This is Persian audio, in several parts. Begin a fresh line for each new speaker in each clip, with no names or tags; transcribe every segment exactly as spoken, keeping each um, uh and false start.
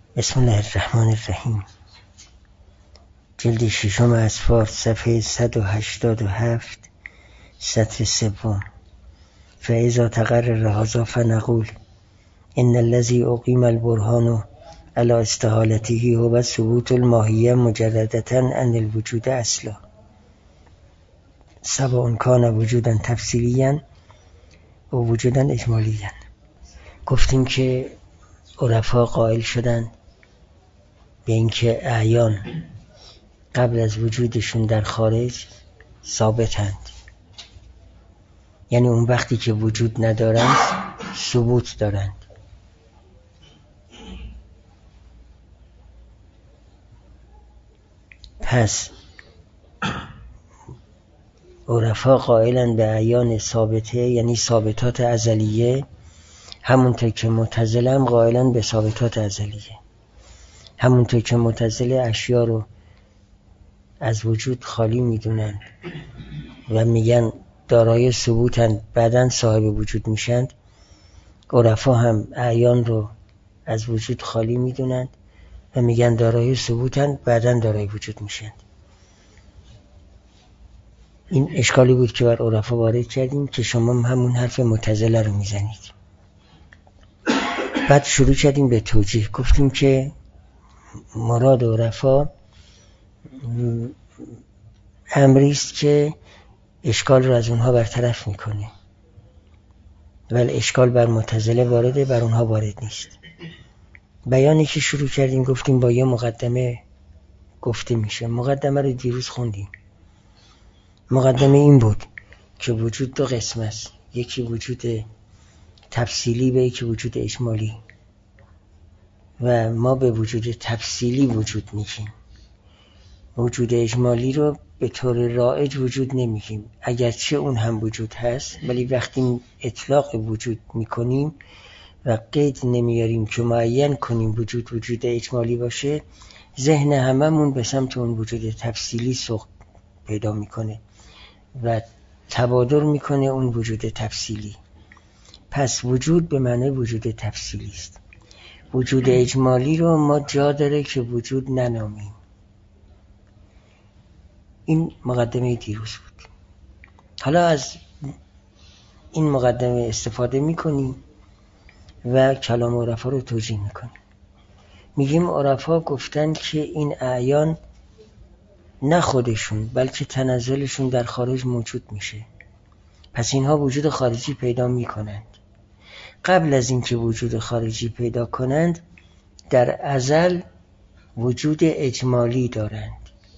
بسم الله الرحمن الرحیم. جلد ششم اصفار، صفحه صد و هشتاد و هفت، سطر سوم. فاذا تقرر هذا فنقول ان الذي اقیم البرهان على استحالته هو ثبوت الماهیه مجردة عن الوجود اصلا، سواء كان وجودا تفصیلیا و وجودا اجمالیا. گفتیم که عرفا قائل شدن به اینکه اعیان قبل از وجودشون در خارج ثابتند، یعنی اون وقتی که وجود ندارند ثبوت دارند. پس عرفا قائلن به اعیان ثابته، یعنی ثابتات ازلیه، همونطور که معتزله هم قائلن به ثابتات ازلیه. همونطور که معتزله اشیا رو از وجود خالی میدونن و میگن دارای ثبوتن، بعدن صاحب وجود میشند، عرفا هم اعیان رو از وجود خالی میدونن و میگن دارای ثبوتن، بعدن دارای وجود میشند. این اشکالی بود که بر عرفا وارد کردیم که شما همون حرف معتزله رو میزنید. بعد شروع کردیم به توجیه. گفتیم که مراد عرفا امری است که اشکال رو از اونها برطرف میکنه، ولی اشکال بر معتزله وارده، بر اونها وارد نیست. بیانی که شروع کردیم گفتیم با یه مقدمه گفته میشه. مقدمه رو دیروز خوندیم. مقدمه این بود که وجود دو قسم است، یکی وجود تفصیلی و یکی وجود اجمالی، و ما به وجود تفصیلی وجود میگیم. وجود اجمالی رو به طور رایج وجود نمیگیم، اگرچه اون هم وجود هست، ولی وقتی اطلاق وجود میکنیم و قید نمیاریم که معین کنیم وجود وجود اجمالی باشه، ذهن هممون به سمت اون وجود تفصیلی سوق پیدا میکنه و تبادر میکنه اون وجود تفصیلی. پس وجود به معنی وجود تفصیلی است. وجود اجمالی رو ما جا داره که وجود ننامیم. این مقدمه دیروز بود. حالا از این مقدمه استفاده میکنیم و کلام عرفا رو توجیه میکنیم. میگیم عرفا گفتن که این اعیان نه خودشون بلکه تنزلشون در خارج موجود میشه، پس اینها وجود خارجی پیدا میکنند. قبل از اینکه وجود خارجی پیدا کنند در ازل وجود اجمالی دارند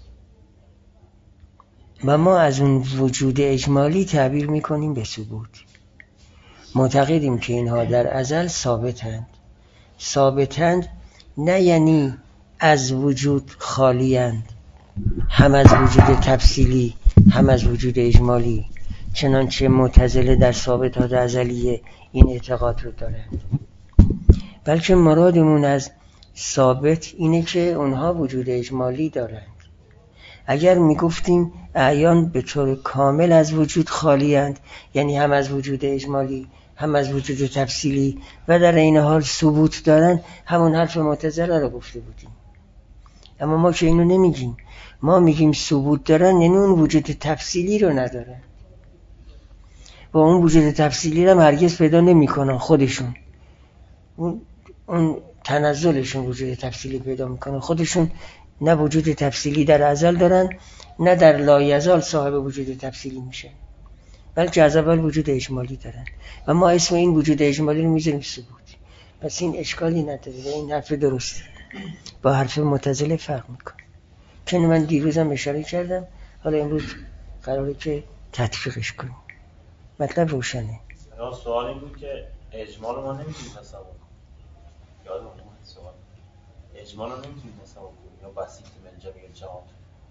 و ما از اون وجود اجمالی تعبیر میکنیم به ثبوت. معتقدیم که اینها در ازل ثابتند. ثابتند نه یعنی از وجود خالیند، هم از وجود تفصیلی هم از وجود اجمالی، چنانچه معتزله در ثابتات ازلیه این اعتقاد رو دارند، بلکه مرادمون از ثابت اینه که اونها وجود اجمالی دارند. اگر میگفتیم اعیان به طور کامل از وجود خالیند، یعنی هم از وجود اجمالی هم از وجود تفصیلی و در این حال ثبوت دارند، همون حرف معتزله رو گفته بودیم. اما ما که اینو نمیگیم، ما میگیم ثبوت دارن یعنی اون وجود تفصیلی رو ندارن و اون وجود تفصیلی رو هرگز پیدا نمیکنن خودشون. اون اون تنزلشون وجود تفصیلی پیدا میکنن خودشون. نه وجود تفصیلی در ازل دارن، نه در لایزال صاحب وجود تفصیلی میشن، بلکه از اول وجود اجمالی دارن و ما اسم این وجود اجمالی رو میذاریم ثبوت. پس این اشکالی نداره و این حرف درسته، با حرف معتزله فرق میکنه که من دیروزم اشاره کردم. حالا امروز قراره که تطبیقش کنیم. مطلب روشنه.
سوال این بود که اجمال رو ما نمیتونیم تصور کنیم. یادم اومد سوال. اجمال رو نمیتونیم تصور کنیم یا بسیط من جمعی جهات.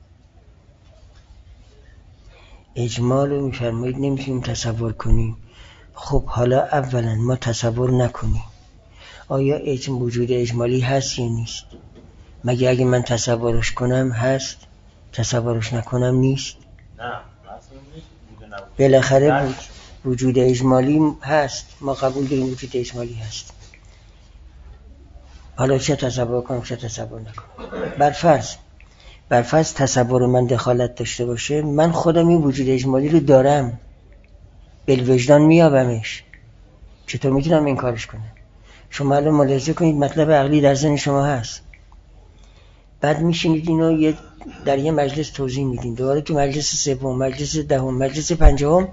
اجمال رو میفرمایید نمیتونیم تصور کنیم. خب حالا اولا ما تصور نکنیم. آیا اجم وجود اجمالی هست یا نیست؟ مگه اگه من تصورش کنم هست، تصورش نکنم نیست؟
نه اصلا نیست.
بالاخره وجود اجمالی هست، ما قبول داریم وجود اجمالی هست. حالا چه تصور کنم چه تصور نکنم. برفرض برفرض تصور من دخالت داشته باشه، من خودم این وجود اجمالی رو دارم، بالوجدان میابمش، چطور میتونم این کارش کنم؟ شما الان ملاحظه کنید مطلب عقلی در ذهن شما هست، بعد میشینید اینو یه در یه مجلس توضیح میدین، دوباره تو مجلس سوم، مجلس دهم، مجلس پنجم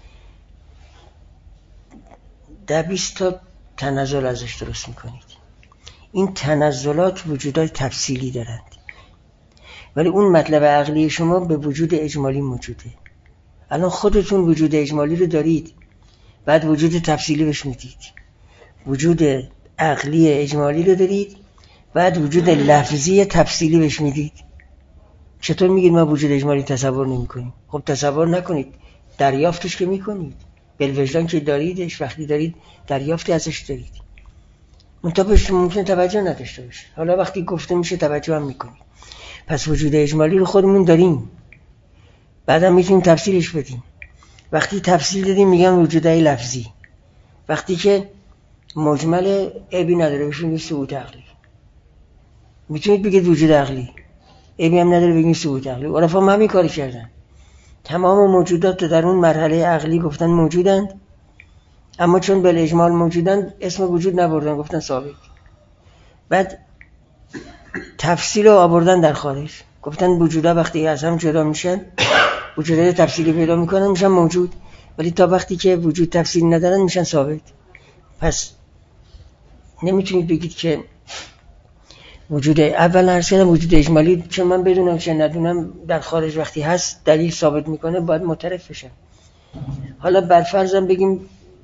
ده بیست تا تنزل ازش درست میکنید. این تنزلات وجودات تفصیلی دارند، ولی اون مطلب عقلی شما به وجود اجمالی موجوده. الان خودتون وجود اجمالی رو دارید، بعد وجود تفصیلی بهش میدید. وجود عقلی اجمالی رو دارید، بعد وجود لفظی تفصیلی بهش میدید. چطور میگید ما وجود اجمالی تصور نمی کنیم؟ خب تصور نکنید، دریافتش که میکنید، بالوجدان که داریدش، وقتی دارید دریافتی ازش دارید، منطقه ممکن توجه نداشته باشه، حالا وقتی گفته میشه توجه هم میکنید. پس وجود اجمالی رو خودمون داریم، بعدم میتونیم تفصیلش بدیم. وقتی تفصیل دادیم میگم وجودهای لفظی. وقتی که مجمل عیبی نداره بهش میگیم ثبوت عقلی. میتونید بگید وجود عقلی، عیبی هم نداره بگیم ثبوت عقلی. عرفا هم همین کاری کردن، تمام موجودات در اون مرحله عقلی گفتن موجودند، اما چون بل اجمال موجودند اسم وجود نبردن، گفتن ثابت. بعد تفصیل رو آوردن در خارج، گفتن وجودا وقتی از هم جدا میشن وجودای تفصیلی پیدا میکنن میشن موجود، ولی تا وقتی که وجود تفصیلی ندارن میشن ثابت. پس نمیتونید بگید که وجود اول عرض کردم وجود اجمالی، چون من بدونم چه ندونم در خارج وقتی هست دلیل ثابت میکنه باید معترف بشم. حالا برفرضم بگیم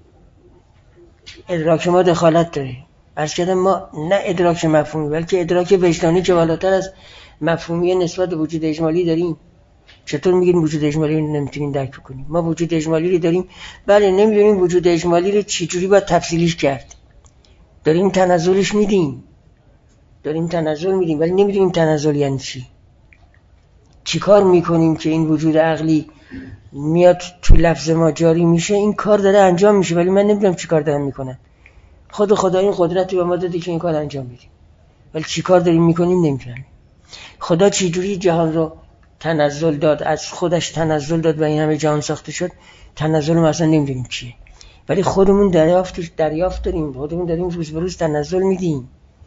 ادراک ما دخالت داره، عرض کردم ما نه ادراک مفهومی بلکه ادراک وجدانی که بالاتر از مفهومی نسبت به وجود اجمالی داریم. چطور میگیم وجود اجمالی رو نمیتونیم درک کنیم؟ ما وجود اجمالی رو داریم، بله نمیدونیم وجود اجمالی رو چجوری باید تفصیلیش کرد، داریم تنزلش میدیم داریم تنزل میدیم ولی نمیدونیم تنزل یعنی چی. چیکار میکنیم که این وجود عقلی میاد تو لفظ ما جاری میشه؟ این کار داره انجام میشه ولی من نمیدونم چیکار دارن میکنن. خود خدا این قدرتی به ما داده که این کار انجام بدیم، ولی چیکار داریم میکنیم نمیدونم. خدا چجوری جهان رو تنزل داد، از خودش تنزل داد و این همه جهان ساخته شد؟ تنزل ما اصلا نمیدونیم چیه، ولی خودمون دریافت دریافت داریم، خودمون داریم روز به روز تنزل میدیم.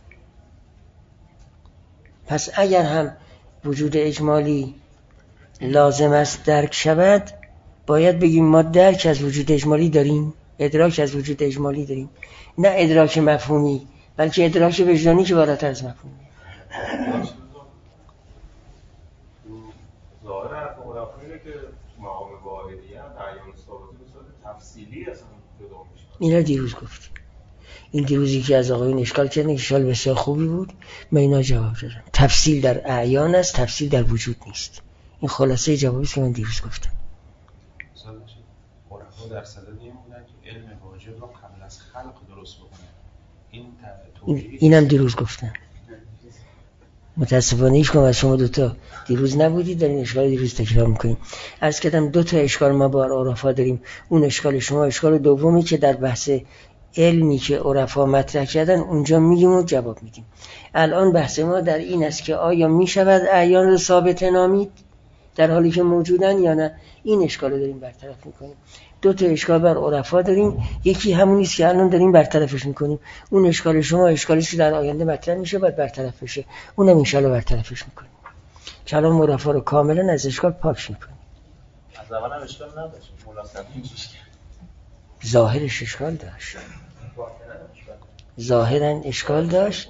پس اگر هم وجود اجمالی لازم است درک شود، باید بگیم ما درک از وجود اجمالی داریم، ادراک از وجود اجمالی داریم، نه ادراک مفهومی بلکه ادراک وجدانی که بالاتر از مفهومی.
ظاهر حرف عرفایی که مقام واحدیه هم تعیین ثابتی به صورت تفصیلی اصلا جدا میشه.
اینا دیروز گفت. این دیروزی که از آقایون اشکال کردن که شال بسیار خوبی بود، من اینا جواب دادم. تفصیل در اعیان است، تفصیل در وجود نیست. این خلاصه جوابی که من دیروز گفتم.
مثلا عرفا در صدد این بودن که علم واجب رو قبل از خلق درست بکنه. این
این اینم دیروز گفتم. متاسفانه هیچ کدوم از شما دو تا دیروز نبودید، در این اشکال دیروز تکرار میکنیم. عرض کردم دو تا اشکال ما با عرفا داریم. اون اشکال شما اشکال دومی که در بحث علمی که عرفا مطرح کردن اونجا میگیم و جواب میدیم. الان بحث ما در این است که آیا میشود اعیان رو ثابت نامید در حالی که موجودن یا نه. این اشکال رو داریم برطرف میکنیم. دو تا اشکال بر عرفا داریم، یکی همونی است که الان داریم برطرفش میکنیم. اون اشکال شما اشکالی که در آینده مطرح میشه باید برطرف بشه، اونم ان شاءالله برطرفش میکنیم. کلام عرفا رو کاملا از اشکال پاک میکنیم.
از اول هم اشکال نداشت، ملاصقی اینجوریش کرد.
ظاهرش اشکال داشت، ظاهرا اشکال داشت،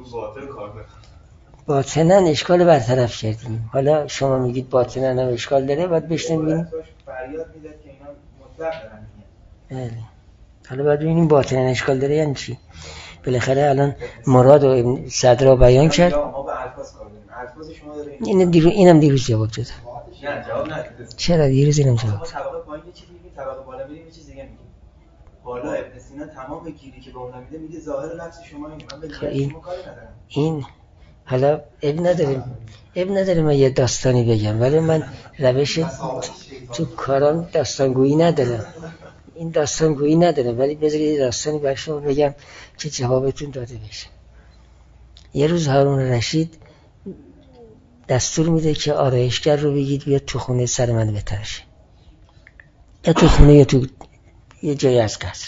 باطنا اشکال برطرف کردیم. حالا شما میگید باطنا هم اشکال داره، باید بشنویم.
فریاد میزد که اینا مطلق دارن میگن.
بله. حالا باید ببینیم باطنا اشکال داره یعنی چی. بالاخره الان مراد و صدرا بیان کرد.
ما به الفاظ کار داریم. الفاظ شما داره
اینم دیروز اینم دیروز جواب داد.
نه جواب نداد.
چرا دیروز اینم جواب
داد؟ طبقه پایین یه چیزی میگه، طبقه بالا میریم یه چیز دیگه میگه. بالا ابن سینا تمام گیری که به اون میده میگه ظاهر لفظ شما اینه. من به
این
شما کاری ندارم.
این حالا اب نداریم اب نداریم من یه داستانی بگم، ولی من روش تو کارام داستانگویی ندارم. این داستانگویی ندارم، ولی بذارید یه داستانی برای شما بگم که جوابتون داده بشه. یه روز هارون رشید دستور میده که آرایشگر رو بگید بیاد تو خونه سر من بترشه، یا تو خونه یا تو یه جایی از قصر.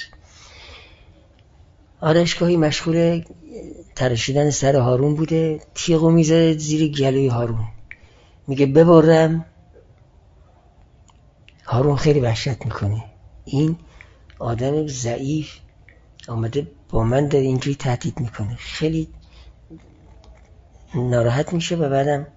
آرایشگاهی مشغول تراشیدن سر هارون بوده، تیغو میذاره زیر گلوی هارون، میگه ببرم. هارون خیلی وحشت میکنه، این آدم ضعیف آمده با من داره اینجوری تهدید میکنه، خیلی ناراحت میشه و بعدم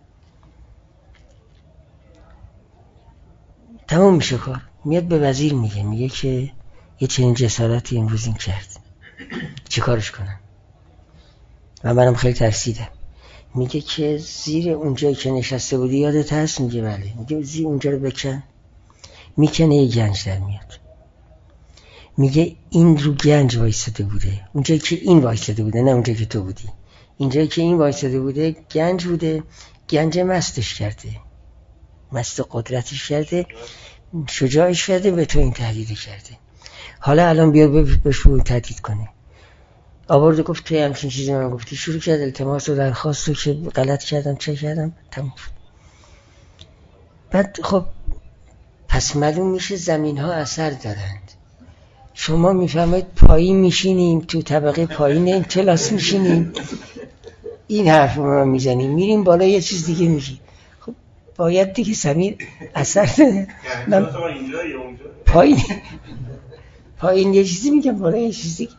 تمام میشه کار. میاد به وزیر میگه میگه که یه چنین جسارتی امروز این کرد، چی کارش کنم؟ و منم خیلی ترسیدم. میگه که زیر اونجایی که نشسته بودی یادت هست؟ میگه بله. میگه زیر اونجا رو بکن. میکنه یه گنج در میاد. میگه این رو گنج وایساده بوده، اونجایی که این وایساده بوده، نه اونجایی که تو بودی، اینجایی که این وایساده بوده گنج بوده، گنج مستش کرده، مست قدرتش کرده، شجاعش کرده، به تو این تهدید کرده. حالا الان بیا بهش تهدید کنه. آورده گفت توی همچین چیزی من گفتی، شروع کرد التماس و درخواست رو که غلط کردم چه کردم، تموم شد. بعد خب پس معلوم میشه زمین ها اثر دارند. شما میفهمید پایین میشینیم، تو طبقه پایین این کلاس میشینیم، این حرف رو ما میزنیم، میریم بالا یه چیز دیگه میگی. خب باید دیگه زمین اثر داره. من پایین پایین یه چیزی میگم، بالا یه چیز دیگه.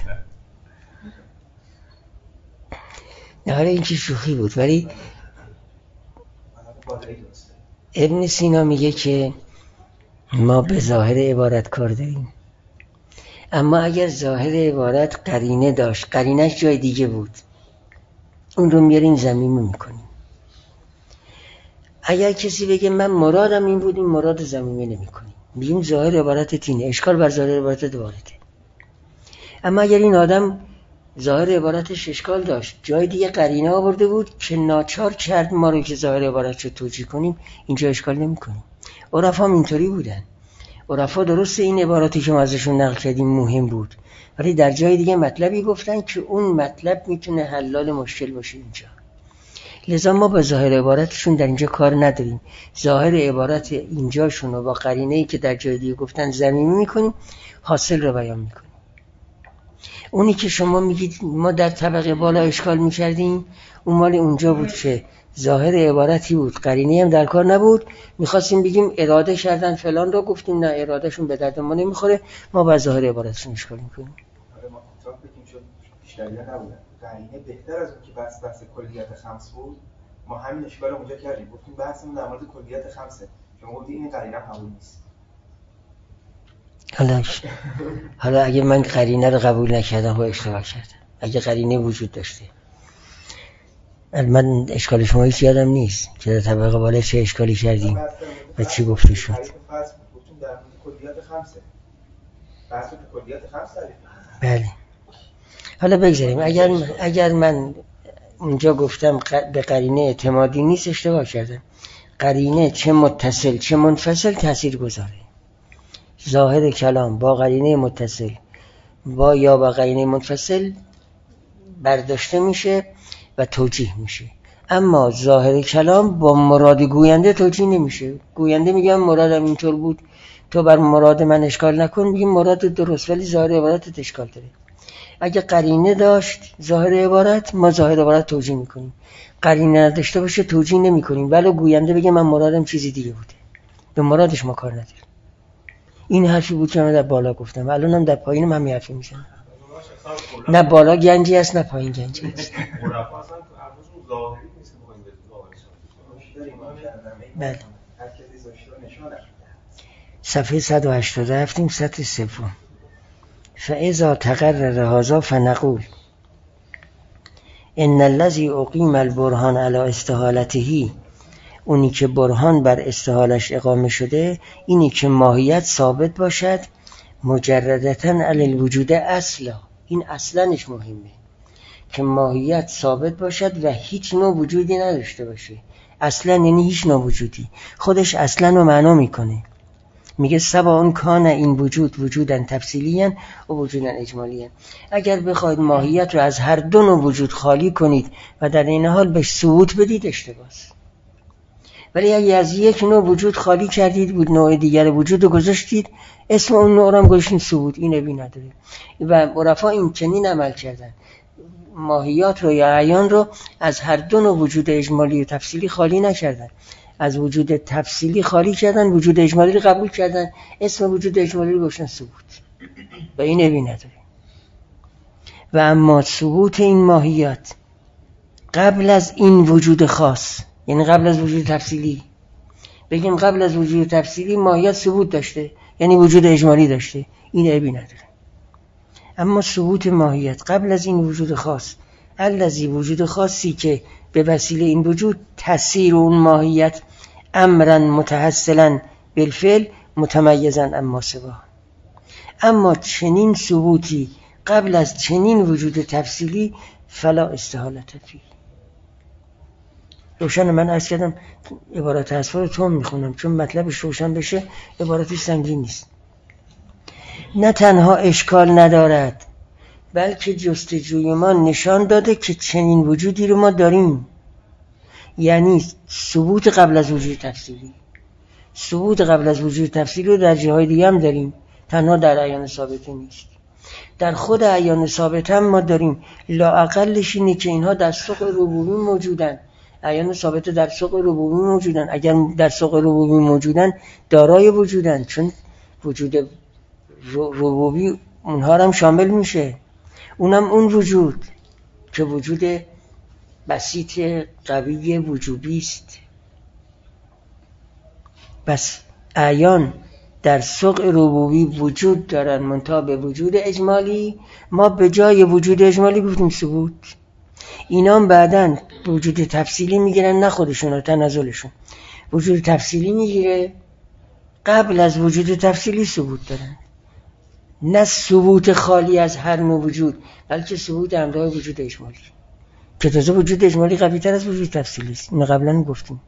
نه حالا این که شوخی بود، ولی ابن سینا میگه که ما به ظاهر عبارت کار داریم، اما اگر ظاهر عبارت قرینه داشت، قرینش جای دیگه بود، اون رو میاریم زمینه میکنیم. اگر کسی بگه من مرادم این بود، این مراد زمینه نمیکنیم، میگیم ظاهر عبارت تینه، اشکال بر ظاهر عبارت وارده. اما اگر این آدم ظاهر عبارتش اشکال داشت، جای دیگه قرینه آورده بود که ناچار کرد ما رو که ظاهر عبارت رو توجیه کنیم، اینجا اشکال نمی کنیم. عرفا هم اینطوری بودن. عرفا درسته این عباراتی که ما ازشون نقل کردیم مهم بود، ولی در جای دیگه مطلبی گفتن که اون مطلب میتونه حلال مشکل باشه اینجا. لذا ما با ظاهر عبارتشون در اینجا کار نداریم. ظاهر عبارت اینجاشون رو با قرینه‌ای که در جای دیگه گفتن ضمیمی میکنیم، حاصل رو بیان میکنیم. اونی که شما میگید ما در طبقه بالا اشکال میکردیم، اون مال اونجا بود که ظاهر عبارتی بود، قرینه هم در کار نبود، میخواستیم بگیم اراده کردن فلان رو، گفتیم نه ارادهشون به درد ما نمیخوره، ما با ظاهر عبارتشون اشکال میکنیم.
آره ما اطلاق بگیم شد بیشتریه نبودن، قرینه بهتر از اون که بحث بحث کلیت خمس بود، ما همین اشکال رو اونجا کردیم، گفتیم بحثمون در مورد کلیت خمسه، شما گفتید این قرینه قبول نیست.
حالا حالا اگه من قرینه رو قبول نکردم و اشتباه کردم، اگه قرینه وجود داشته، من اشکال شما هیچ یادم نیست که در طبقه بالا چه اشکالی کردیم و چی گفته شد.
گفتیم در مورد کلیت خمسه، بحث تو کلیت خمسه.
بله حالا بگذاریم، اگر اگر من اونجا گفتم به قرینه اعتمادی نیست، اشتباه کردم. قرینه چه متصل چه منفصل تأثیر گذاره. ظاهر کلام با قرینه متصل با یا با قرینه منفصل برداشته میشه و توجیه میشه، اما ظاهر کلام با مراد گوینده توجیه نمیشه. گوینده میگم مرادم اینطور بود، تو بر مراد من اشکال نکن، میگیم مراد درست، ولی ظاهر عبارت اشکال داره. اگه قرینه داشت ظاهر عبارت، ما ظاهر عبارت توجیه میکنیم. قرینه نداشته باشه توجیه نمیکنیم، ولی گوینده بگه من مرادم چیزی دیگه بوده، به مرادش ما کار نداریم. این حرفی بود که من در بالا گفتم، الانم در پایین من همین حرفی میزنم. نه بالا گنجی است نه پایین گنجی است. بله. صفحه صد و هشتاد رفتیم، سطر سوم. فاذا تقرر هذا فنقول ان الذي اقیم البرهان علی استحالته، اونی که برهان بر استحالش اقامه شده، اینی که ماهیت ثابت باشد مجردتاً علی الوجود اصلا. این اصلنش مهمه که ماهیت ثابت باشد و هیچ نوع وجودی نداشته باشه. اصلا یعنی هیچ نوع وجودی، خودش اصلا رو معنا میکنه. میگه سواء کان این وجود وجودن تفصیلیاً و وجودن اجمالیاً. اگر بخواید ماهیت رو از هر دو نوع وجود خالی کنید و در این حال بهش ثبوت بدید اشتباهه. ولی اگه از یک نوع وجود خالی کردید بود نوع دیگر وجود رو گذاشتید، اسم اون نوع رو هم گذاشتین ثبوت، این ابی نداره. و عرفا این چنین عمل کردن، ماهیات رو یا اعیان رو از هر دو نوع وجود اجمالی و تفصیلی خالی نکردن، از وجود تفصیلی خالی کردن، وجود اجمالی رو قبول کردن، اسم وجود اجمالی رو گذاشتن ثبوت و این ابی نداره. و اما ثبوت این ماهیات قبل از این وجود خاص، یعنی قبل از وجود تفصیلی، بگیم قبل از وجود تفصیلی ماهیت ثبوت داشته یعنی وجود اجمالی داشته، این عیبی نداره. اما ثبوت ماهیت قبل از این وجود خاص، الذی وجود خاصی که به وسیله این وجود تسیر اون ماهیت امرا متحصلا بالفعل متمیزا اما سوا. اما چنین ثبوتی قبل از چنین وجود تفصیلی فلا استحالت فیه. روشن؟ من عرض کردم عبارت اصفا رو تون میخونم چون مطلبش روشن بشه، عبارتش سنگین نیست. نه تنها اشکال ندارد بلکه جستجوی ما نشان داده که چنین وجودی رو ما داریم، یعنی ثبوت قبل از وجود تفصیلی. ثبوت قبل از وجود تفصیلی رو در جاهای دیگه هم داریم، تنها در اعیان ثابته نیست. در خود اعیان ثابته هم ما داریم، لااقلش اینه که اینها در سوق ربوبی موجودن. اعیان ثابته در سوق ربوبی موجودن، اگر در سوق ربوبی موجودن دارای وجودن، چون وجود ربوبی اونها هم شامل میشه. اونم اون وجود که وجود بسیط قوی وجوبی است. بس اعیان در سوق ربوبی وجود دارن منتها به وجود اجمالی، ما به جای وجود اجمالی گفتیم ثبوت. اینا هم بعدن وجود تفصیلی میگیرن، نه خودشون، تنزلشون وجود تفصیلی میگیره، قبل از وجود تفصیلی ثبوت دارن. نه ثبوت خالی از هر نوع وجود، بلکه ثبوت همراه وجود اجمالی که تازه وجود اجمالی قوی تر از وجود تفصیلی است. اینو قبلا گفتیم.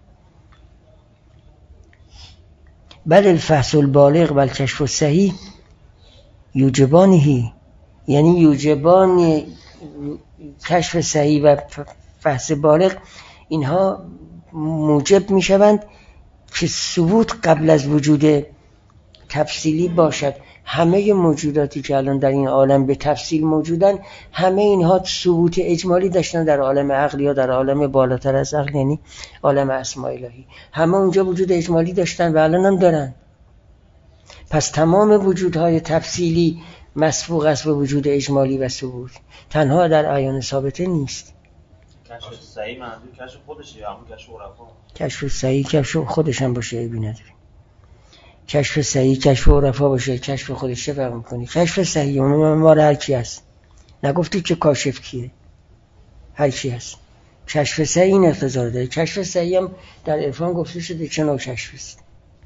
بل الفحص البالغ و الکشف الصحیح یوجبانه، یعنی یوجبان کشف صحیح و فحص بالغ، اینها موجب می شوند که ثبوت قبل از وجود تفصیلی باشد. همه موجوداتی که الان در این عالم به تفصیل موجودن، همه اینها ثبوت اجمالی داشتن در عالم عقل یا در عالم بالاتر از عقل، یعنی عالم اسماء الهی. همه اونجا وجود اجمالی داشتن و الان هم دارن. پس تمام وجودهای تفصیلی مسبوق است به وجود اجمالی و ثبوت، تنها در اعیان ثابته نیست.
کشف صحیح منظور کشف خودشه یا همون کشف عرفا؟
کشف صحیح کشف خودش هم باشه عیبی نداره. کشف صحیح کشف عرفا باشه، کشف خودش چه فرق می‌کنه؟ کشف صحیح اون مال هر کی است. نگفتید که کاشف کیه؟ هر کی است. کشف صحیح این اقتضا داره. کشف صحیح هم در عرفان گفته شده چه نوع کشف است.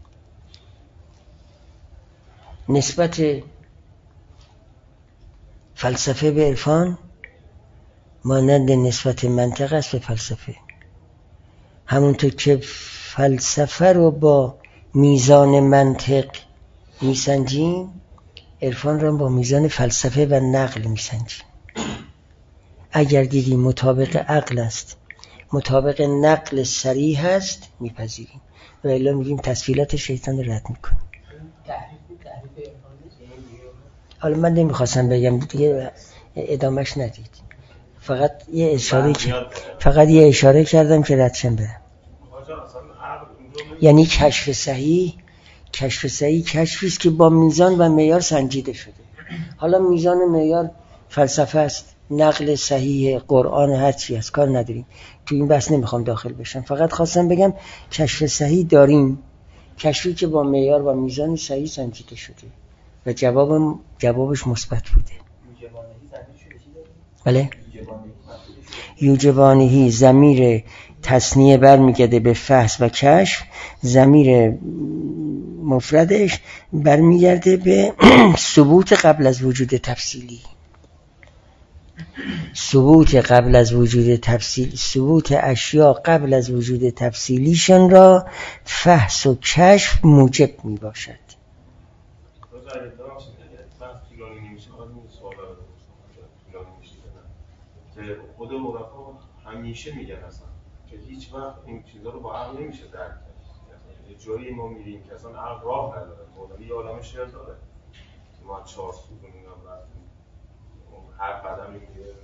نسبت فلسفه به عرفان مانند نسبت منطق است به فلسفه. همونطور که فلسفه رو با میزان منطق میسنجیم، عرفان رو با میزان فلسفه و نقل میسنجیم. اگر دیدیم مطابق عقل است، مطابق نقل صریح است، میپذیریم و الا میگیم تسویلات شیطان رد میکنیم. حالا من نمیخواستم بگم دیگه، ادامهش ندید، فقط یه اشاره فقط یه اشاره کردم که ردشم برم. یعنی کشف صحیح، کشف صحیح کشفی است که با میزان و معیار سنجیده شده. حالا میزان و معیار فلسفه است، نقل صحیح قرآن، هر چی است، کار نداریم، تو این بحث نمیخوام داخل بشم. فقط خواستم بگم کشف صحیح داریم، کشفی که با معیار و میزان صحیح سنجیده شده و جواب جوابش مثبت بوده. بله؟ یوجبانهی ضمیر تثنیه برمیگرده به فحص و کشف، ضمیر مفردش برمیگرده به ثبوت قبل از وجود تفصیلی. ثبوت قبل از وجود تفصیل، ثبوت اشیاء قبل از وجود تفصیلیشان را فحص و کشف موجب می باشد.
به خود عرفا همیشه میگن اصلا که هیچ وقت این چیزا رو با عقل نمیشه درک کرد. یه جایی ما میریم که اصلا عقل راه نداره. مولوی یه عالم شعر داره که ما چهار ستون اینا رفتیم هر قدمی میره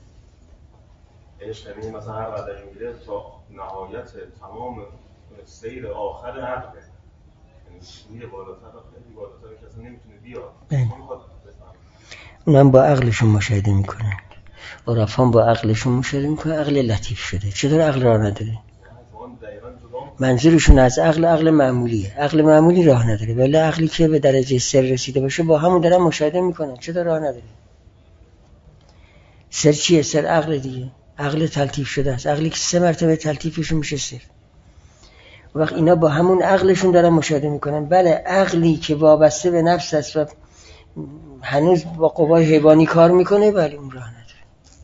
عشق نمیدیم مثلا هر قدمی میره تا نهایت تمام سیر آخر عقله، یعنی میره بالاتر و خیلی بالاتر که اصلا نمیتونه بیاد.
اونم با عقلشون مشاهده میکنن، عرفان با عقلشون مشاهده میکنن. عقل لطیف شده. چطور عقل راه نداره؟ منظورشون از عقل عقل معمولیه. عقل معمولی راه نداره، ولی عقلی که به درجه سر رسیده باشه با همون دارن مشاهده میکنن. چطور راه نداره؟ سر چیه؟ سر عقل دیگه. عقل تلطیف شده است. عقلی که سه مرتبه تلطیفشون میشه سر. وقت اینا با همون عقلشون دارن مشاهده میکنن. بله عقلی که وابسته به نفس است و هنوز با قوای حیوانی کار میکنه، ولی اون راه نداره.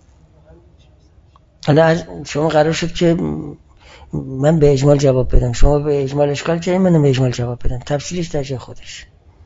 حالا شما قرار شد که من به اجمال جواب بدم، شما به اجمال اشکال کردید، من به اجمال جواب بدم، تفصیلش در جای خودش.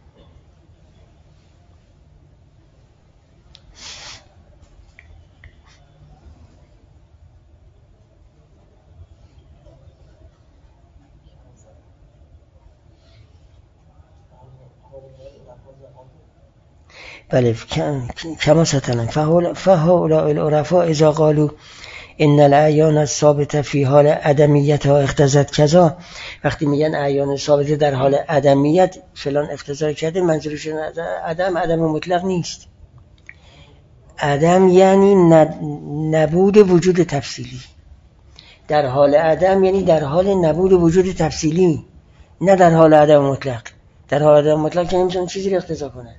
بله کما ستنم فهؤلاء العرفاء اذا قالوا ان الاعیان الثابته فی حال عدمیت ها اقتضت کذا، وقتی میگن اعیان ثابته در حال عدمیت فلان اقتضا کرده، منظورشون عدم عدم مطلق نیست. عدم یعنی نبود وجود تفصیلی. در حال عدم یعنی در حال نبود وجود تفصیلی، نه در حال عدم مطلق. در حال عدم مطلق که نمیتونن چیزی رو اقتضا کنن.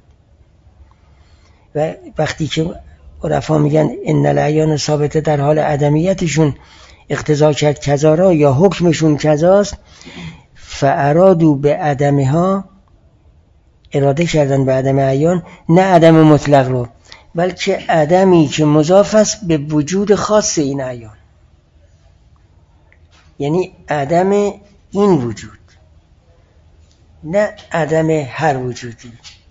و وقتی که عرفا میگن ان الاعیان ثابته در حال عدمیتشون اقتضا کرد کذا را یا حکمشون کذاست، فارادوا به عدمها، اراده کردن به عدم اعیان، نه عدم مطلق رو، بلکه عدمی که مضاف است به وجود خاص این اعیان، یعنی عدم این وجود، نه عدم هر وجودی.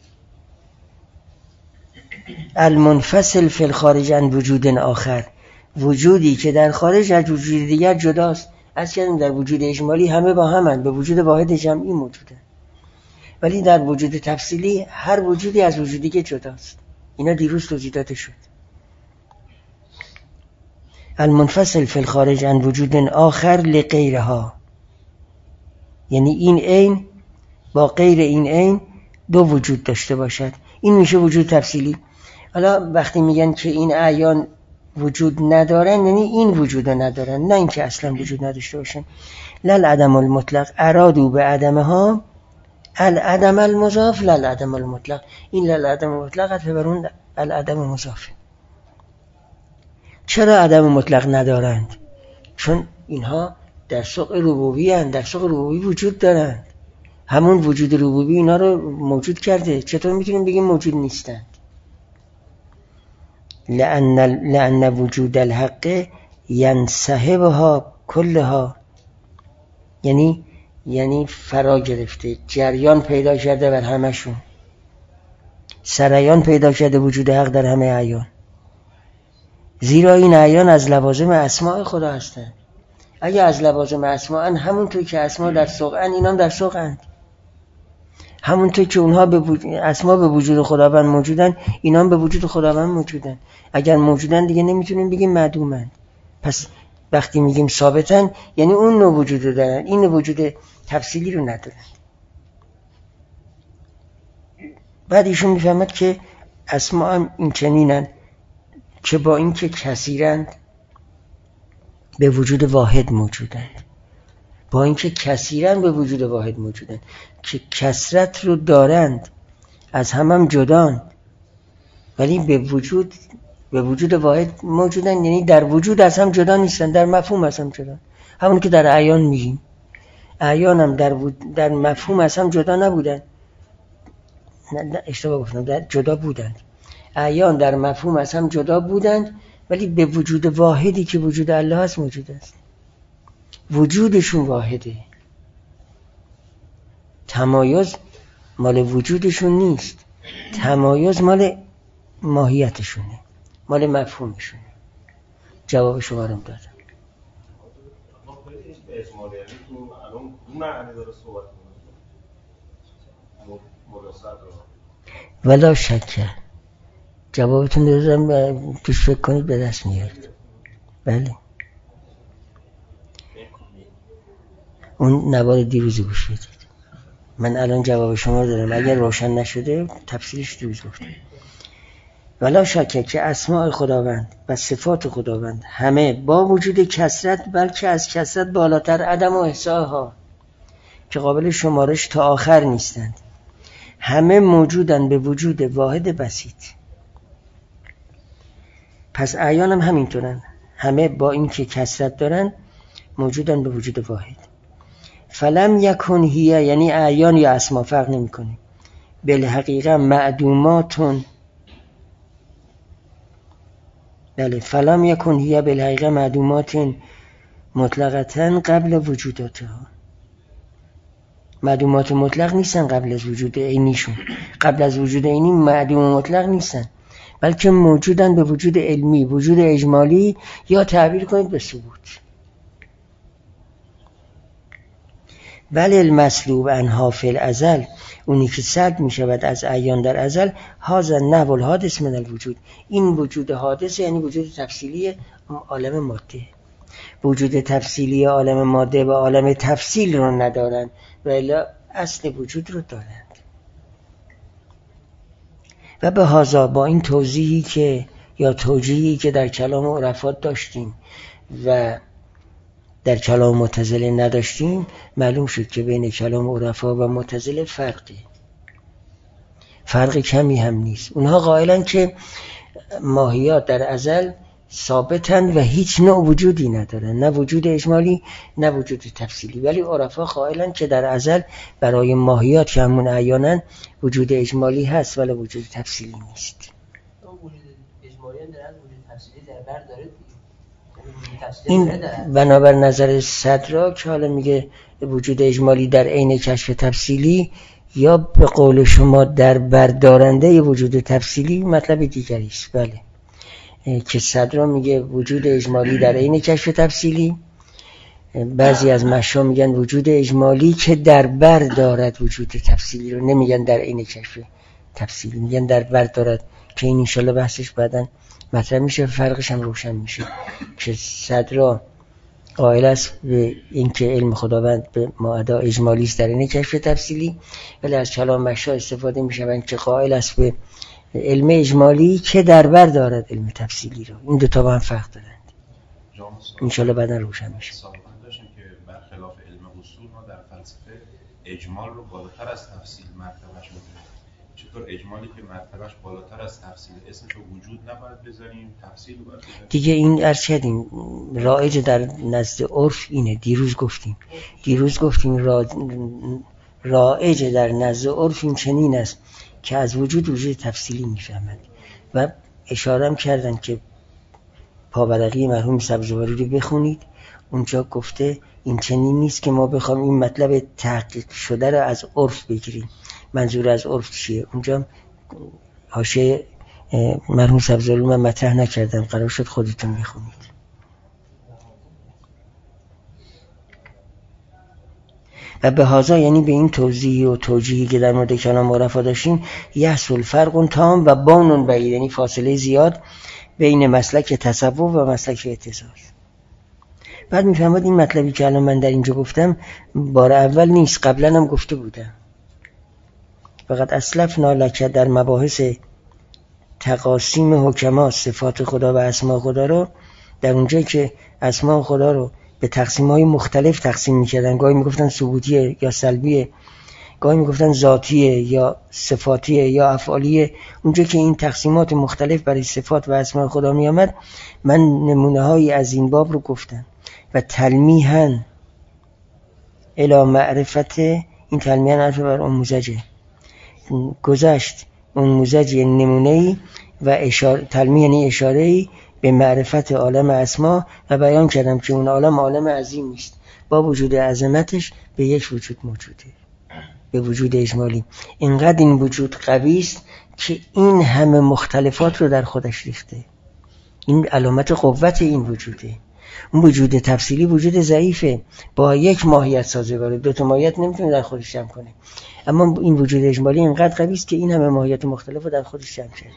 المنفصل فی الخارج عن وجود آخر، وجودی که در خارج از وجود دیگر جداست. از کردیم در وجود اجمالی همه با همند، به وجود واحد جمعی موجوده، ولی در وجود تفصیلی هر وجودی از وجودی که جداست. اینا دیروز توضیح داده شد. المنفصل فی الخارج عن وجود آخر لغیرها، یعنی این عین با غیر این عین دو وجود داشته باشد، این میشه وجود تفصیلی. حالا وقتی میگن که این اعیان وجود ندارن، یعنی این وجود ندارن، نه اینکه اصلا وجود نداشته باشن. لل عدم المطلق ارادو به عدمها العدم المضاف لل عدم المطلق. این لل عدم المطلق عطف بر اون العدم مضاف. چرا عدم مطلق ندارند؟ چون اینها در سوق ربوبی هستند، در سوق ربوبی وجود دارند. همون وجود ربوبی اینا رو موجود کرده. چطور میتونیم بگیم موجود نیستند؟ لأن لأن وجود الحق ینسحبها کلها، یعنی یعنی فرا گرفته، جریان پیدا کرده بر همشون، سریان پیدا کرده وجود حق در همه اعیان. زیرا این اعیان از لوازم اسماء خدا هستند. اگه از لوازم اسماء ان، همونطور که اسماء در سوقن، اینام در سوقن. همونطور که اونها به وجود اسما به وجود خداوند موجودن، اینام به وجود خداوند موجودن. اگر موجودن دیگه نمیتونیم بگیم معدومن. پس وقتی میگیم ثابتن، یعنی اون نوع وجود رو دارن، این وجود تفصیلی رو ندارن. بعد ایشون میفهمد که اسما هم این چنینن که با اینکه کثیرند به وجود واحد موجودند، با اینکه کثیرن به وجود واحد موجودند، که کثرت رو دارند، از هم هم جدان، ولی به وجود به وجود واحد موجودن، یعنی در وجود از هم جدا نیستن، در مفهوم از هم جدا. همون که در اعیان میگیم، اعیان هم در, وجود در مفهوم از هم جدا نبودن. نه, نه اشتباه گفتم، در جدا بودند. اعیان در مفهوم از هم جدا بودند، ولی به وجود واحدی که وجود الله هست موجود است. وجودشون واحده، تمایز مال وجودشون نیست، تمایز مال ماهیتشونه، مال مفهومشونه. جواب شما رو دادم.
اجمالی یعنی تو الان اون معنی داره صحبت می‌کنه مراسل رو
ولا شک جوابتون دادم، توش فکر کنید به دست میارید. بله اون نوار دیروز گوش بدید. من الان جواب شما رو دارم، اگر روشن نشده تفصیلش دیروز گفتم. ولا شک که اسماء خداوند و صفات خداوند همه با وجود کثرت، بلکه از کثرت بالاتر، عدم و احصاها که قابل شمارش تا آخر نیستند، همه موجودند به وجود واحد بسیط. پس اعیان هم همینطورن، همه با اینکه کثرت دارن موجودند به وجود واحد. فلم یکن هیه، یعنی اعیان یا اسما فرق نمی کنه، بالحقیقه معدوماتون. بله فلم یکن هیه بالحقیقه معدوماتن مطلقتن قبل وجوداتها. معدومات مطلق نیستن قبل از وجود عینیشون، قبل از وجود عینی معدوم مطلق نیستن، بلکه موجودن به وجود علمی، وجود اجمالی، یا تعبیر کنید به ثبوت. بل المسلوب انها فی الازل، اونی که سلب می شود از اعیان در ازل، هذا نحو الحادث من الوجود، این وجود حادث یعنی وجود تفصیلی عالم ماده. وجود تفصیلی عالم ماده و عالم تفصیل رو ندارند و الا اصل وجود رو دارند. و به هذا، با این توضیحی که یا توجیهی که در کلام عرفا داشتیم و در کلام معتزله نداشتیم، معلوم شد که بین کلام عرفا و معتزله فرقی فرق کمی هم نیست. اونها قائلن که ماهیات در ازل ثابتن و هیچ نوع وجودی ندارن، نه وجود اجمالی نه وجود تفصیلی، ولی عرفا قائلن که در ازل برای ماهیات که همون اعیانن وجود اجمالی هست ولی وجود تفصیلی نیست.
وجود اجمالی هم دارن، وجود تفصیلی در بر داره.
این بنابر نظر صدرا که حالا میگه وجود اجمالی در عین کشف تفصیلی، یا به قول شما در بردارنده وجود تفصیلی، مطلب دیگری است. بله که صدرا میگه وجود اجمالی در عین کشف تفصیلی، بعضی از مشا میگن وجود اجمالی که در بر دارد وجود تفصیلی رو، نمیگن در عین کشف تفصیلی، میگن در بر دارد، که این انشالله بحثش بعدن مطرح میشه، فرقش هم روشن میشه. که صدرا قائل است به اینکه علم خداوند به ماعدا اجمالی است در این کشف تفصیلی، ولی از کلام مشا استفاده میشه که قائل است به علم اجمالی که در بر دارد علم تفصیلی رو. این دو تا با هم فرق دارند. انشالله بعدن روشن میشه.
سوال داشتیم که برخلاف علم اصول ما در فلسفه اجمال رو بالاتر از تفصیل مرتبهش می‌دونیم. چطور اجمالی که مرتبهش بالاتر از تفصیل اسمش رو وجود نباید بذاریم، تفصیل رو باید بذاریم؟
دیگه این عرض کردیم رایج در نزد عرف اینه. دیروز گفتیم دیروز گفتیم را... رایج در نزد عرف این چنین است که از وجود وجود تفصیلی میفهمند و اشاره هم کردن که پاورقی مرحوم سبزواری رو بخونید، اونجا گفته این چنین نیست که ما بخوام این مطلب تحقیق شده رو از عرف بگیریم. منظور از عرف چیه؟ اونجا حاشیه مرحوم سبزواری من مطرح نکردم، قرار شد خودتون بخونید. و به هازا یعنی به این توضیح و توجیهی که در مورد کلام عرفا داشتیم، یحصل فرق تام و بانون بعید، یعنی فاصله زیاد بین مسلک تصوف و مسلک اعتزال. بعد میفهمید این مطلبی که الان من در اینجا گفتم بار اول نیست، قبلا هم گفته بودم. فقط اسلفنا لک در مباحث تقاسیم حکما صفات خدا و اسماء خدا رو، در اونجا که اسماء خدا رو به تقسیم‌های مختلف تقسیم می‌کردن، گاهی میگفتن ثبوتیه یا سلبیه، گاهی میگفتن ذاتیه یا صفاتیه یا افعالیه. اونجا که این تقسیمات مختلف برای صفات و اسماء خدا می آمد، من نمونه‌هایی از این باب رو گفتم. و تلمیحاً الی معرفت، این تلمیحاً حرف بر آموزجه، گذشت آموزج نمونه‌ای و اشاره، تلمیح یعنی اشاره‌ای به معرفت عالم اسما، و بیان کردم که اون عالم عالم عظیمی است با وجود عظمتش به یک وجود موجوده، به وجود اجمالی. اینقدر این وجود قوی است که این همه مختلفات رو در خودش ریخته. این علامت قوت این وجوده. اون وجود تفصیلی وجود ضعیفه، با یک ماهیت سازگاره، دو تا ماهیت نمیتونه در خودش جمع کنه. اما این وجود اجمالی اینقدر قوی است که این همه ماهیت مختلف رو در خودش جمع کرده.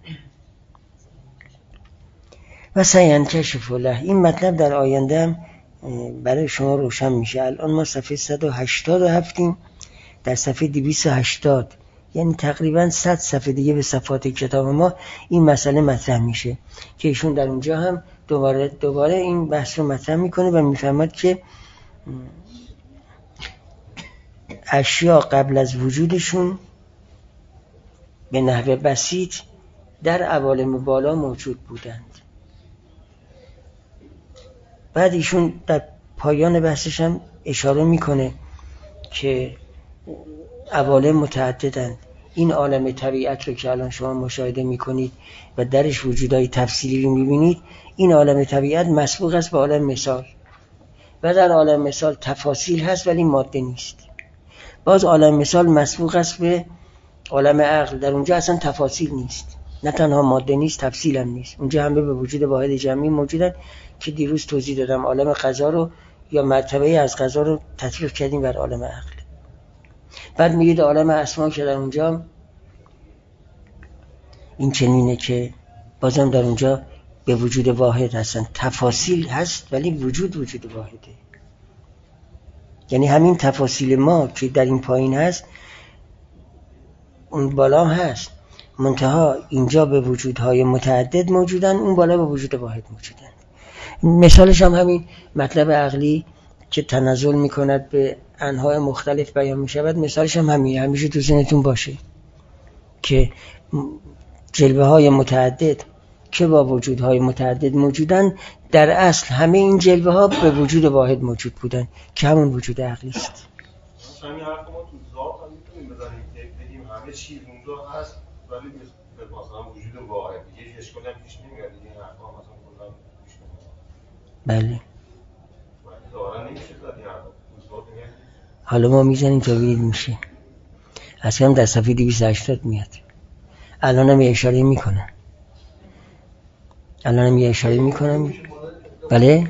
و سینکشف له، این مطلب در آینده برای شما روشن میشه. الان ما صفحه صد و هشتاد و هفتیم، در صفحه دویست و هشتاد، یعنی تقریبا صد صفحه دیگه به صفحات کتاب ما این مسئله مطرح میشه که ایشون در اونجا هم دوباره دوباره این بحث رو مطرح میکنه و میفهمد که اشیا قبل از وجودشون به نحو بسیط در عوالم بالا موجود بودند. بعد ایشون در پایان بحثش هم اشاره میکنه که عوالم متعددند. این عالم طبیعت رو که الان شما مشاهده میکنید و درش وجودهای تفصیلی رو میبینید، این عالم طبیعت مسبوق است به عالم مثال و در عالم مثال تفاصیل هست ولی ماده نیست. باز عالم مثال مسبوق است به عالم عقل، در اونجا اصلا تفاصیل نیست، نه تنها ماده نیست، تفصیل هم نیست. اونجا همه به وجود واحد جمعی موجودن که دیروز توضیح دادم. عالم قضا رو یا مرتبه از قضا رو تطبیق کردیم بر عالم عقل. بعد میگید عالم اسما که در اونجا این چنینه که بازم در اونجا به وجود واحد هستن، تفاصیل هست ولی وجود وجود واحده. یعنی همین تفاصیل ما که در این پایین هست اون بالا هست، منتها اینجا به وجودهای متعدد موجودن، اون بالا به وجود واحد موجودن. مثالش هم همین مطلب عقلی که تنزل میکند به انواع مختلف بیان میشود، مثالش هم همین، همیشه تو ذهنتون باشه که جلوه های متعدد که با وجودهای متعدد موجودن، در اصل همه این جلوه ها به وجود واحد موجود بودن که همون وجود عقلی است.
همین حرف ما تو ذات هم میتونیم بزنیم که بگیم همه چیز اونجا هست ولی مثلا وجود واحد، یه اشکالی هم پیش نمیاد دیگه. این حرفا مثلا کلا پیش نمیاد.
بله.
دارن نمیشه زدی حرفا.
حالا ما میزنیم تا ببینید میشه. اصلا در صفحه دویست و هشتاد میاد. الان هم یه اشاره میکنم. الان هم یه اشاره میکنم. بله؟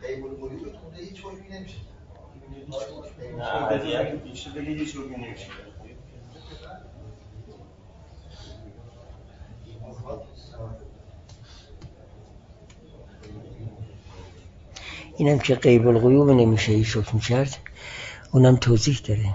اینم که غیب الغیوب نمیشه هیچ حکم کرد، اونم توضیح داره.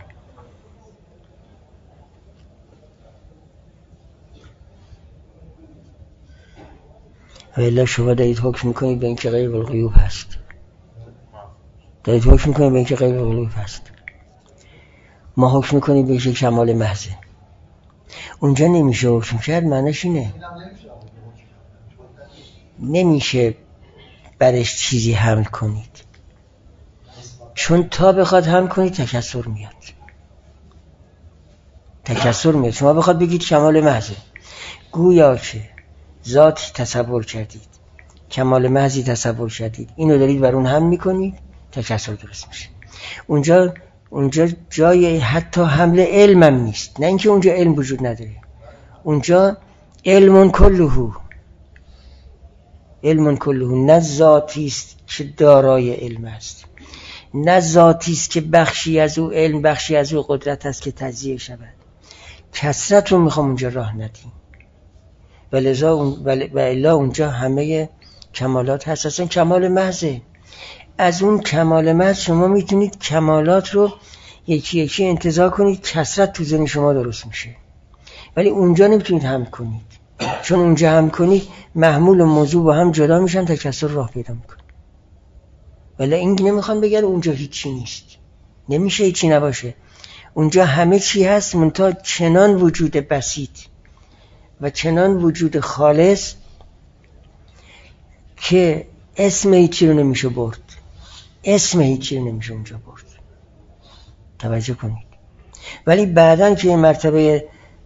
و الا شما دارید حکم میکنید به اینکه غیب الغیوب هست، دارید حکم میکنید به اینکه غیب الغیوب هست. ما حکم میکنیم به اینکه کمال محضه. اونجا نمیشه حکم کرد، معنیش اینه نمیشه برش چیزی حمل کنید، چون تا بخواد حمل کنید تکسر میاد. تکسر میاد. شما بخواد بگید کمال محضه، گویا که ذاتی تصور کردید، کمال محضی تصور کردید، اینو دارید بر اون حمل میکنید، تکسر درست میشه. اونجا اونجا جای حتی حمل علم هم نیست، نه اینکه اونجا علم وجود نداره، اونجا علم کلهو، علم کلهو، نه ذاتی است که دارای علم است، نه ذاتی است که بخشی از او علم، بخشی از او قدرت است که تجزیه شود. کثرت رو میخوام اونجا راه ندیم، ولذا اون و الا اونجا همه کمالات هست، اصلا کمال محضه. از اون کمال محض شما میتونید کمالات رو یکی یکی انتزاع کنید، کثرت تو ذهن شما درست میشه. ولی اونجا نمیتونید حمل کنید، چون اونجا حمل کنید محمول و موضوع با هم جدا میشن، تکثر راه پیدا میکنه. ولی این نمیخوام بگم اونجا هیچی نیست، نمیشه هیچی نباشه. اونجا همه چی هست، منتها چنان وجود بسیط و چنان وجود خالص که اسم هیچی رو نمیشه برد، اسم هیچی رو نمیشه اونجا برد. توجه کنید. ولی بعدن که این مرتبه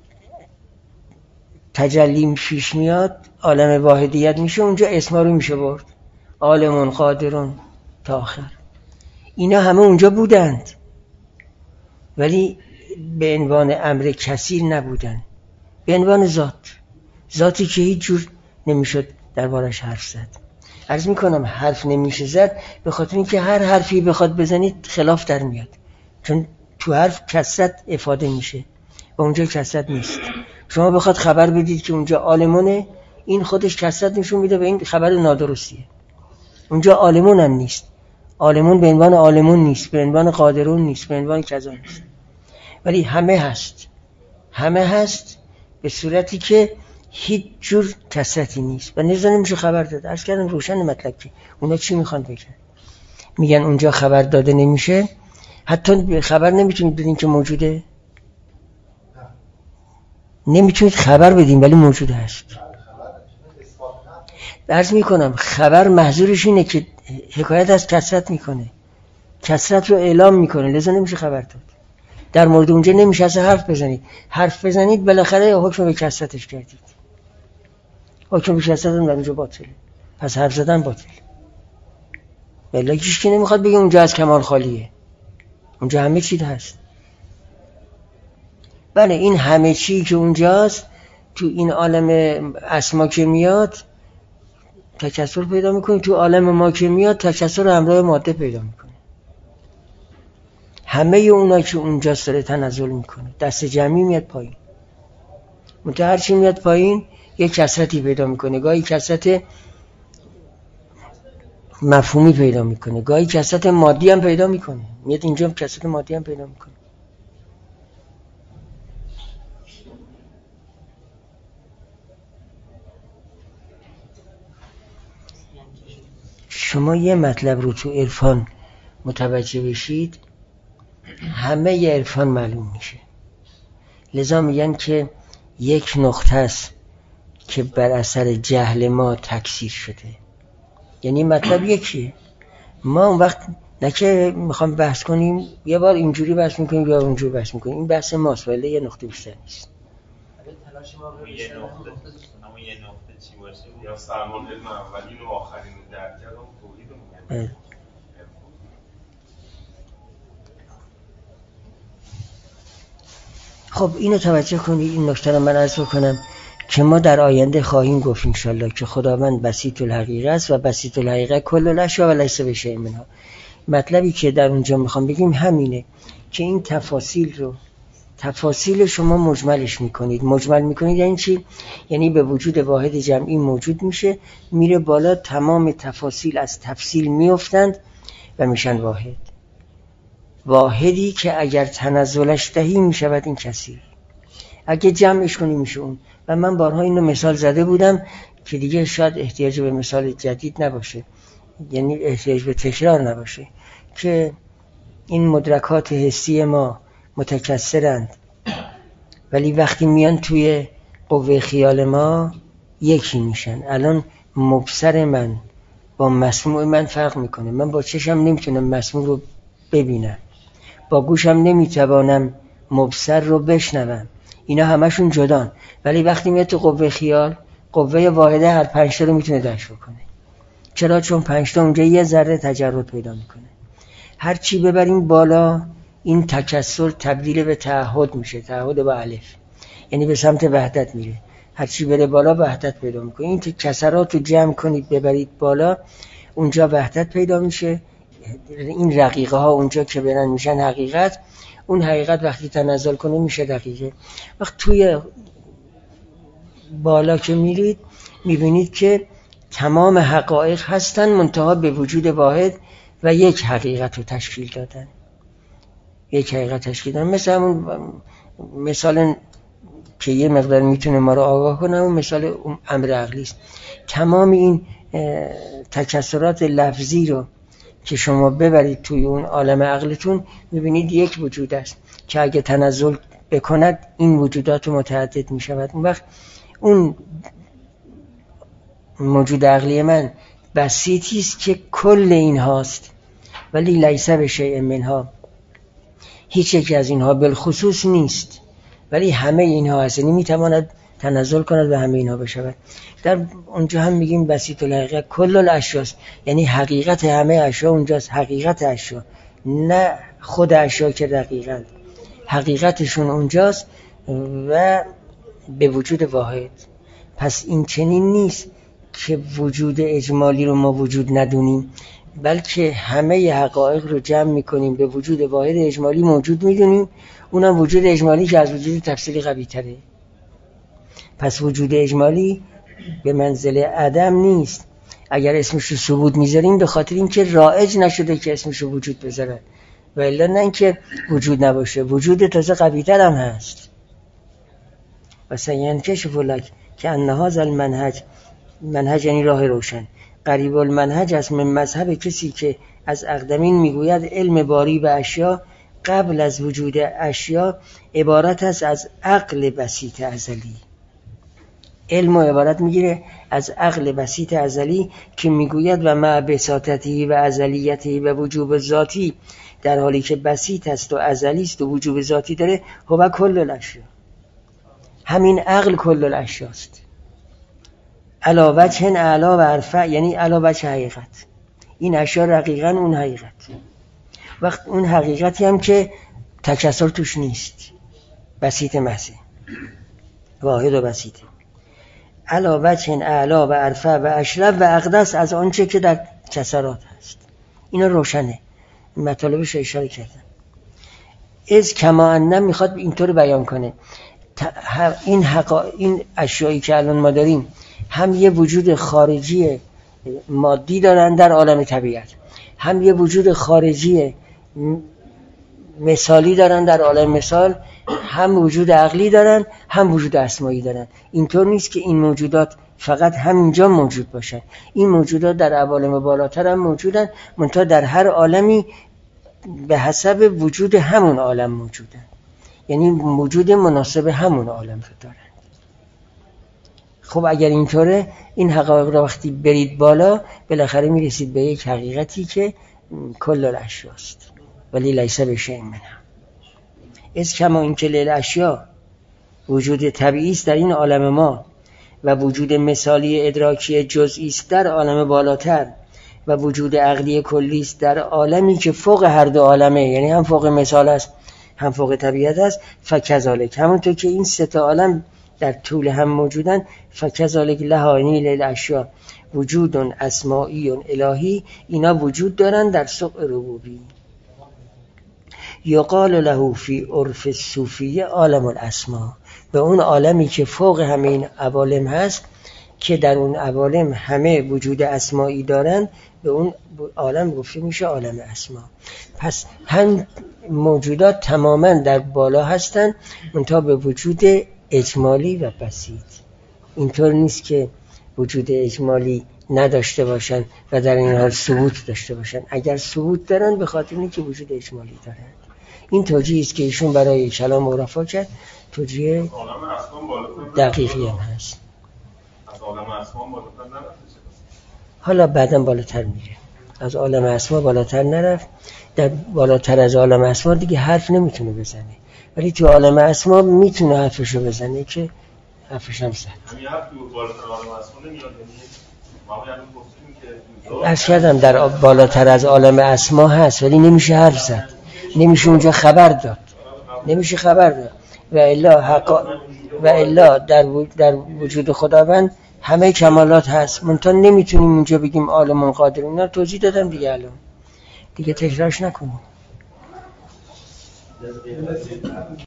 تجلی پیش میاد، عالم واحدیت میشه، اونجا اسما رو میشه برد، عالمون، قادرون تا آخر. اینا همه اونجا بودند ولی به عنوان امر کثیر نبودن، به عنوان ذات، ذاتی که هیچ جور نمیشد دربارش حرف زد. عرض میکنم حرف نمیشه زد به خاطر اینکه هر حرفی بخواد بزنید خلاف در میاد، چون تو حرف کثرت افاده میشه و اونجا کثرت نیست. شما بخواد خبر بدید که اونجا عالمونه، این خودش کثرت نشون میده به این خبر نادرستیه. اونجا عالمون هم نیست، عالمون به عنوان عالمون نیست، به عنوان قادرون نیست، به عنوان کذا نیست، ولی همه هست، همه هست به صورتی که هیچ جور کثرتی نیست و نظر نمیشه خبر داد. عرض کردم روشن مطلب که اونا چی میخوان بگن. میگن اونجا خبر داده نمیشه، حتی خبر نمیتونید بدین که موجوده، نمیتونید خبر بدین ولی موجوده هست. عرض میکنم خبر محضورش اینه که حکایت از کثرت میکنه، کثرت رو اعلام میکنه، لذا نمیشه خبر داد. در مورد اونجا نمیشه اصلا حرف بزنید. حرف بزنید بالاخره حکم به کثرتش کردید، حکم به کثرت هم در اونجا باطله، پس حرف زدن باطل. بله کیش که نمیخواد بگه اونجا از کمال خالیه، اونجا همه چی هست. بله این همه چی که اونجاست تو این عالم اسما که میاد تکثر پیدا میکنه، تو عالم ما که میاد تکثر همراه ماده پیدا میکنه. همه اونا که اونجاست داره تنزل میکنه، دست جمعی میاد پایین. منتها هر چی میاد پایین یک کثرتی پیدا میکنه، گاهی کثرت مفهومی پیدا میکنه، گاهی کثرت مادی هم پیدا میکنه، میاد اینجا هم کثرت مادی هم پیدا میکنه. شما یه مطلب رو تو عرفان متوجه بشید همه ی عرفان معلوم میشه. لذا میگن که یک نقطه است که بر اثر جهل ما تکثیر شده، یعنی مطلب یکیه. ما اون وقت نه که میخوام بحث کنیم یه بار اینجوری بحث میکنیم یا اونجوری بحث میکنیم، این بحث ماست ولی یه نقطه بیشتر نیست.
یه نقطه اما یه نقطه چی باشه
یا سرمان علم اولین و آخرین رو درک کردم توحید رو میگن.
خب اینو توجه کنید، این نکته رو من عرض بکنم که ما در آینده خواهیم گفت انشالله که خداوند بسیط الحقیقه است و بسیط الحقیقه کل الاشیاء و لیس بشیء منها. مطلبی که در اونجا میخوام بگیم همینه که این تفاصیل رو تفاصیل شما مجملش میکنید. مجمل میکنید یعنی چی؟ یعنی به وجود واحد جمعی موجود میشه، میره بالا، تمام تفاصیل از تفصیل میافتند و میشن واحد. واحدی که اگر تنزلش دهی میشود این کثیر، اگه جمعش کنی میشه اون. و من بارها اینو مثال زده بودم که دیگه شاید احتیاج به مثال جدید نباشه، یعنی احتیاج به تکرار نباشه، که این مدرکات حسی ما متکثرند ولی وقتی میان توی قوه خیال ما یکی میشن. الان مبصر من با مسموع من فرق میکنه. من با چشم نمیتونم مسموع رو ببینم، با گوشم نمیتوانم مبصر رو بشنوم، اینا همشون جدان. ولی وقتی میاد تو قوه خیال، قوه واحده هر پنج تا رو میتونه درک بکنه. چرا؟ چون پنج تا اونجا یه ذره تجرد پیدا میکنه. هر چی ببریم بالا این تکثر تبدیل به تعهد میشه، تعهد با الف، یعنی به سمت وحدت میره. هر چی بره بالا وحدت پیدا میکنه. این کسرات رو جمع کنید ببرید بالا، اونجا وحدت پیدا میشه. این رقیقه ها اونجا که برن میشن حقیقت، اون حقیقت وقتی تنزل کنه میشه دقیقه. وقت توی بالا که میرید میبینید که تمام حقایق هستن منتها به وجود واحد و یک حقیقت رو تشکیل دادن. یک حقیقت تشکیل دادن. مثل همون مثال که یه مقدار میتونه ما رو آگاه کنه، اون مثال امر عقلی است. تمام این تکثرات لفظی رو که شما ببرید توی اون عالم عقلتون میبینید یک وجود است که اگه تنزل بکند این وجودات متعدد میشود. اون وقت اون موجود عقلی من بسیطی است که کل این هاست ولی لیس بشیء منها، هیچ یک از اینها بالخصوص نیست ولی همه اینها هست، یعنی میتواند تنزل کند و همه اینها بشود. در اونجا هم میگیم بسیط الحقیقه کل الاشیاء، یعنی حقیقت همه اشیا اونجاست، حقیقت اشیا، نه خود اشیا که دقیقاً حقیقتشون اونجاست و به وجود واحد. پس این چنین نیست که وجود اجمالی رو ما وجود ندونیم، بلکه همه حقایق رو جمع میکنیم به وجود واحد اجمالی موجود میدونیم، اونم وجود اجمالی که از وجود تفصیلی قوی تره. پس وجود اجمالی به منزله عدم نیست. اگر اسمش رو ثبوت میذاریم به خاطر اینکه رایج نشده که اسمش رو وجود بذارن، و الا نه اینکه وجود نباشه، وجود تازه قوی تر هم هست. و سینکشف لک که انهاز المنهج، منهج یعنی راه روشن، قریب المنهج است من مذهب کسی که از اقدمین میگوید علم باری به اشیا قبل از وجود اشیا عبارت است از عقل بسیط ازلی. علم و عبارت میگیره از عقل بسیط ازلی که میگوید و مع بساطتی و ازلیتی و وجوب ذاتی، در حالی که بسیط است و ازلی است و وجوب ذاتی داره، هو کل الاشیا. همین عقل کل الاشیا است. علا وجه اعلا و ارفع، یعنی علا وجه حقیقت. این اشیا رقیقاً اون حقیقت، وقت اون حقیقتی هم که تکسر توش نیست، بسیط محض، واحد و بسیط. علا وجه اعلا و ارفع و اشرف و اقدس از آنچه که در کسرات هست. اینا روشنه، مطالبش اشاره کردم. از کما انم میخواد اینطور بیان کنه این حقا این اشیایی که الان ما داریم هم یه وجود خارجی مادی دارن در عالم طبیعت، هم یه وجود خارجی مثالی دارن در عالم مثال، هم وجود عقلی دارن، هم وجود اسمایی دارن. اینطور نیست که این موجودات فقط همینجا موجود باشن. این موجودات در عوالم بالاتر هم موجودن، منتها در هر عالمی به حسب وجود همون عالم موجودن، یعنی وجود مناسب همون عالم رو دارن. خب اگر اینطوره، این حقایق رو وقتی برید بالا، بالاخره میرسید به یک حقیقتی که کل الاشیا است، ولی لیس بشیء منها. از کما این که لیل اشیا وجود طبیعی است در این عالم ما و وجود مثالی ادراکی جزئی است در عالم بالاتر و وجود عقلی کلی است در عالمی که فوق هر دو عالمه، یعنی هم فوق مثال است هم فوق طبیعت است. فکذالک، همونطور که این سه تا عالم در طول هم موجودن، فکذالک لهانی لیل اشیا وجود اسمائی الهی، اینا وجود دارن در سوق ربوبی. یقال له فی عرف الصوفیه عالم الاسما، به اون عالمی که فوق همه این عوالم هست، که در اون عوالم همه وجود اسمایی دارن، به اون عالم گفته میشه عالم اسما. پس هم موجودات تماما در بالا هستن، منتها به وجود اجمالی و بسیط. اینطور نیست که وجود اجمالی نداشته باشن و در این حال ثبوت داشته باشن. اگر ثبوت دارن به خاطر اینکه وجود اجمالی دارن. این توجیهی است که ایشون برای کلام عرفا کرد، توجیه دقیقی هم هست.
از عالم اسما بالاتر نرفت.
حالا بعداً بالاتر میره. از عالم اسما بالاتر نرفت. در بالاتر از عالم اسما دیگه حرف نمیتونه بزنه، ولی تو عالم اسما میتونه حرفشو بزنه که حرفش هم زد.
همین حرف تو بالاتر عالم اسما نمیاد، یعنی ما هم گفتیم که
عرض کردم در بالاتر از عالم اسما هست، ولی نمیشه حرف زد، نمیشه اونجا خبر داد، نمیشه خبر داد. و الا حقا و الا در در وجود خداوند همه کمالات هست، منتها نمیتونیم اونجا بگیم عالم قادر. اینا توضیح دادم دیگه، الان دیگه تکرارش نکنیم.